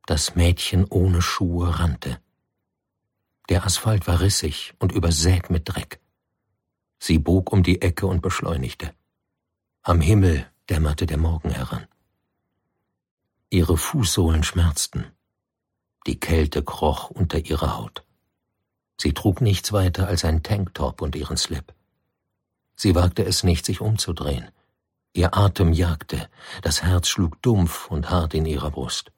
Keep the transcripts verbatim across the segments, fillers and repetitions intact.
Das Mädchen ohne Schuhe rannte. Der Asphalt war rissig und übersät mit Dreck. Sie bog um die Ecke und beschleunigte. Am Himmel dämmerte der Morgen heran. Ihre Fußsohlen schmerzten. Die Kälte kroch unter ihrer Haut. Sie trug nichts weiter als ein Tanktop und ihren Slip. Sie wagte es nicht, sich umzudrehen. Ihr Atem jagte, das Herz schlug dumpf und hart in ihrer Brust.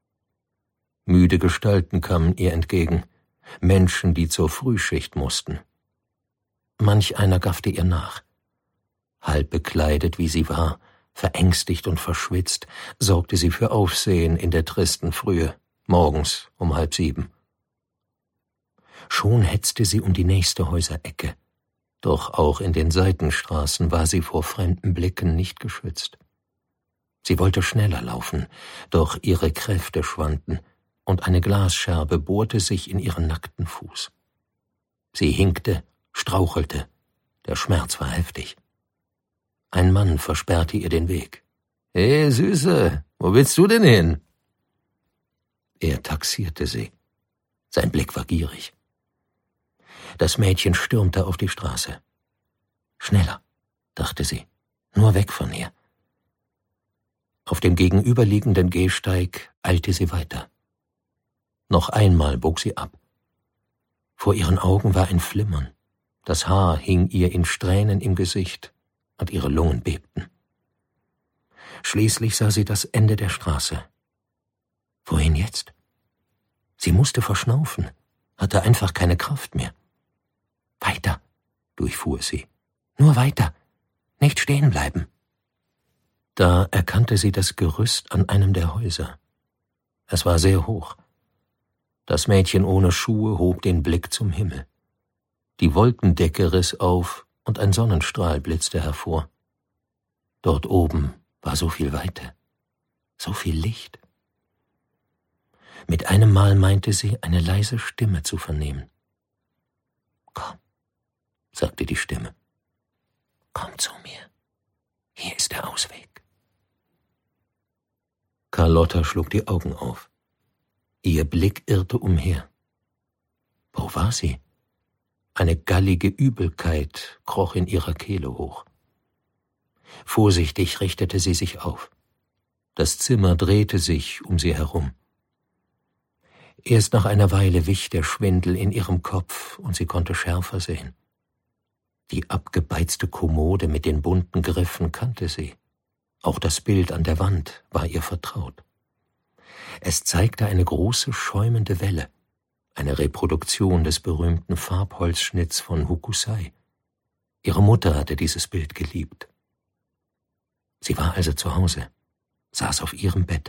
Müde Gestalten kamen ihr entgegen, Menschen, die zur Frühschicht mussten. Manch einer gaffte ihr nach. Halb bekleidet, wie sie war, verängstigt und verschwitzt, sorgte sie für Aufsehen in der tristen Frühe, morgens um halb sieben. Schon hetzte sie um die nächste Häuserecke, doch auch in den Seitenstraßen war sie vor fremden Blicken nicht geschützt. Sie wollte schneller laufen, doch ihre Kräfte schwanden, und eine Glasscherbe bohrte sich in ihren nackten Fuß. Sie hinkte, strauchelte, der Schmerz war heftig. Ein Mann versperrte ihr den Weg. »Hey, Süße, wo willst du denn hin?« Er taxierte sie. Sein Blick war gierig. Das Mädchen stürmte auf die Straße. »Schneller«, dachte sie, »nur weg von hier.« Auf dem gegenüberliegenden Gehsteig eilte sie weiter. Noch einmal bog sie ab. Vor ihren Augen war ein Flimmern. Das Haar hing ihr in Strähnen im Gesicht und ihre Lungen bebten. Schließlich sah sie das Ende der Straße. Wohin jetzt? Sie musste verschnaufen, hatte einfach keine Kraft mehr. »Weiter«, durchfuhr sie. »Nur weiter, nicht stehen bleiben.« Da erkannte sie das Gerüst an einem der Häuser. Es war sehr hoch. Das Mädchen ohne Schuhe hob den Blick zum Himmel. Die Wolkendecke riss auf und ein Sonnenstrahl blitzte hervor. Dort oben war so viel Weite, so viel Licht. Mit einem Mal meinte sie, eine leise Stimme zu vernehmen. »Komm«, sagte die Stimme. »Komm zu mir. Hier ist der Ausweg.« Carlotta schlug die Augen auf. Ihr Blick irrte umher. Wo war sie? Eine gallige Übelkeit kroch in ihrer Kehle hoch. Vorsichtig richtete sie sich auf. Das Zimmer drehte sich um sie herum. Erst nach einer Weile wich der Schwindel in ihrem Kopf und sie konnte schärfer sehen. Die abgebeizte Kommode mit den bunten Griffen kannte sie. Auch das Bild an der Wand war ihr vertraut. Es zeigte eine große schäumende Welle, eine Reproduktion des berühmten Farbholzschnitts von Hokusai. Ihre Mutter hatte dieses Bild geliebt. Sie war also zu Hause, saß auf ihrem Bett.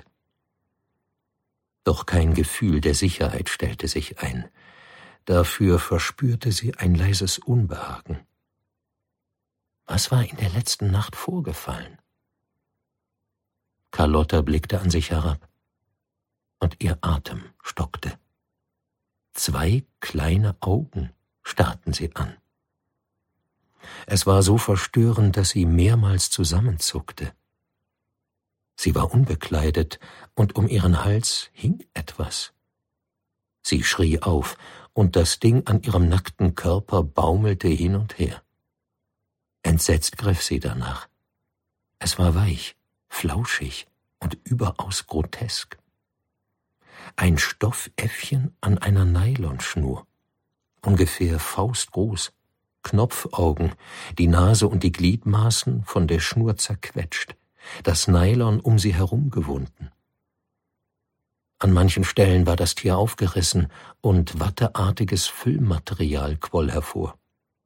Doch kein Gefühl der Sicherheit stellte sich ein. Dafür verspürte sie ein leises Unbehagen. Was war in der letzten Nacht vorgefallen? Carlotta blickte an sich herab, und ihr Atem stockte. Zwei kleine Augen starrten sie an. Es war so verstörend, dass sie mehrmals zusammenzuckte. Sie war unbekleidet, und um ihren Hals hing etwas. Sie schrie auf, und das Ding an ihrem nackten Körper baumelte hin und her. Entsetzt griff sie danach. Es war weich, flauschig und überaus grotesk. Ein Stoffäffchen an einer Nylonschnur, ungefähr faustgroß, Knopfaugen, die Nase und die Gliedmaßen von der Schnur zerquetscht, das Nylon um sie herum gewunden. An manchen Stellen war das Tier aufgerissen und watteartiges Füllmaterial quoll hervor.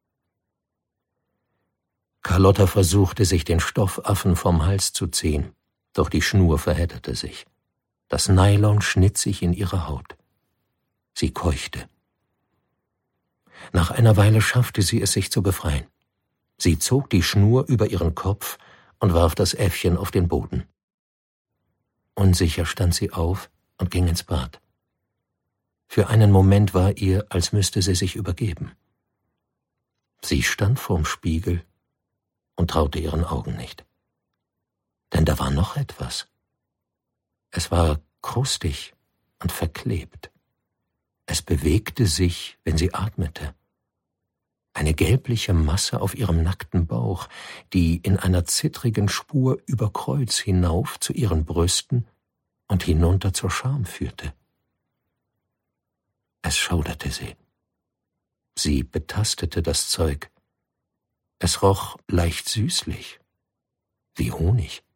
Carlotta versuchte, sich den Stoffaffen vom Hals zu ziehen, doch die Schnur verhedderte sich. Das Nylon schnitt sich in ihre Haut. Sie keuchte. Nach einer Weile schaffte sie es, sich zu befreien. Sie zog die Schnur über ihren Kopf und warf das Äffchen auf den Boden. Unsicher stand sie auf und ging ins Bad. Für einen Moment war ihr, als müsste sie sich übergeben. Sie stand vorm Spiegel und traute ihren Augen nicht. Denn da war noch etwas. Es war krustig und verklebt. Es bewegte sich, wenn sie atmete. Eine gelbliche Masse auf ihrem nackten Bauch, die in einer zittrigen Spur über Kreuz hinauf zu ihren Brüsten und hinunter zur Scham führte. Es schauderte sie. Sie betastete das Zeug. Es roch leicht süßlich, wie Honig.